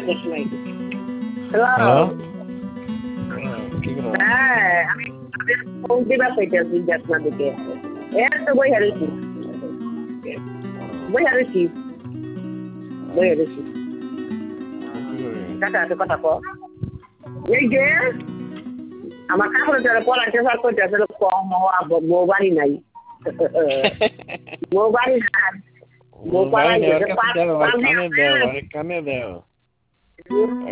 hello হ্যাঁ আমি পৌঁছে বা পেয়েছি আপনাদেরকে এর তো বই হারিয়েছি কাকা তো কথা কো এই যে আমার কাপড় যারা পলাইতে সার করতে আসলে কম বউ বাড়ি নাই বউ বাড়ি নাই বউ পালাই কানে দেও